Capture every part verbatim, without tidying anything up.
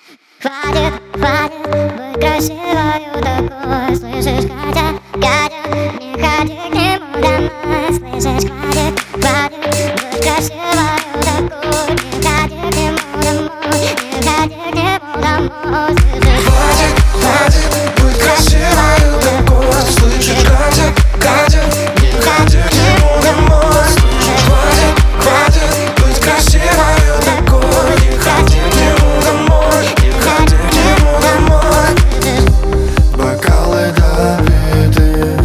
Хватит, хватит быть красивою такой. Слышишь, Катя, Катя, не ходи к нему домой. Слышишь, хватит, хватит быть красивою такой. Не ходи к нему домой, не ходи к нему домой. Хватит, хватит быть красивою такой. Слышишь, Катя, Катя, не ходи к нему домой. Слышишь, хватит, хватит быть красивою такой. Не ходи к нему домой, не ходи к нему домой. Бокалы допиты,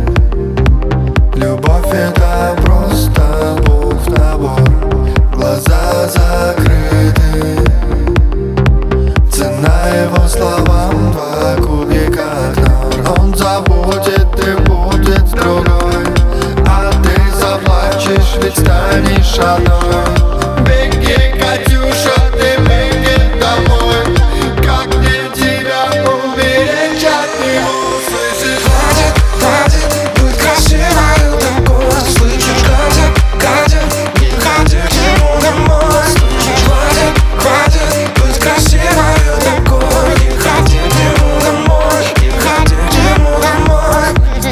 любовь это просто бог набор. Глаза закрыты, цена его словам два кубика нор. Он забудет и будет с другой, а ты заплачешь, ведь станешь одной. Беги, Катюша, ты беги домой. Как мне тебя уберечь от него? Слышишь, хватит, хватит быть красивою такой. Слышишь, Катя, Катя, не ходи к нему домой. Слышишь, хватит, хватит быть красивою такой. Не ходи к нему домой, не ходи к нему домой.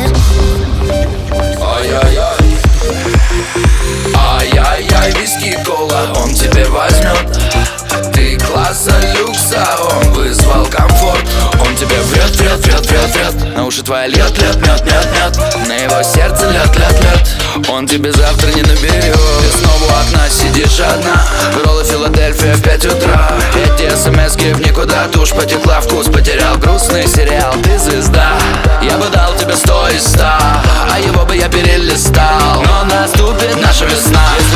Ай-яй-яй, ай-яй-яй, виски, кола, он тебе возьмет. Ты класса люкса, он вызвал комфорт. Он тебе врет, врет, врет, врет, врет. На уши твои льет, льет, мед, мед, мед. На его сердце лед, лед, лед. Он тебе завтра не наберет. Ты снова у окна сидишь одна. Роллы Филадельфия в пять утра. Эти смски в никуда, тушь потекла, вкус потерял. Грустный сериал, ты звезда. Я бы дал тебе сто из ста, а его бы я перелистал. Но наступит наша весна.